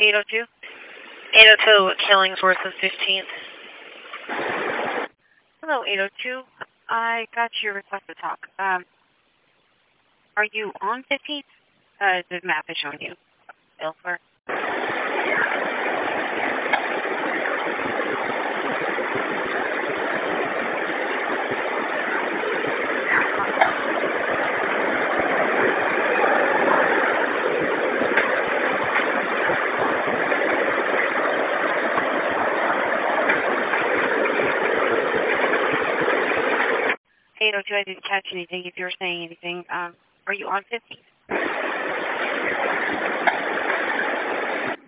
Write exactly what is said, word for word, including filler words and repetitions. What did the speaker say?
eight oh two? eight oh two, Killingsworth and fifteenth. Hello, eight oh two. I got your request to talk. Um, are you on fifteenth? Uh, the map is showing you elsewhere. eight oh two, I didn't catch anything. If you were saying anything, um, are you on fifteenth?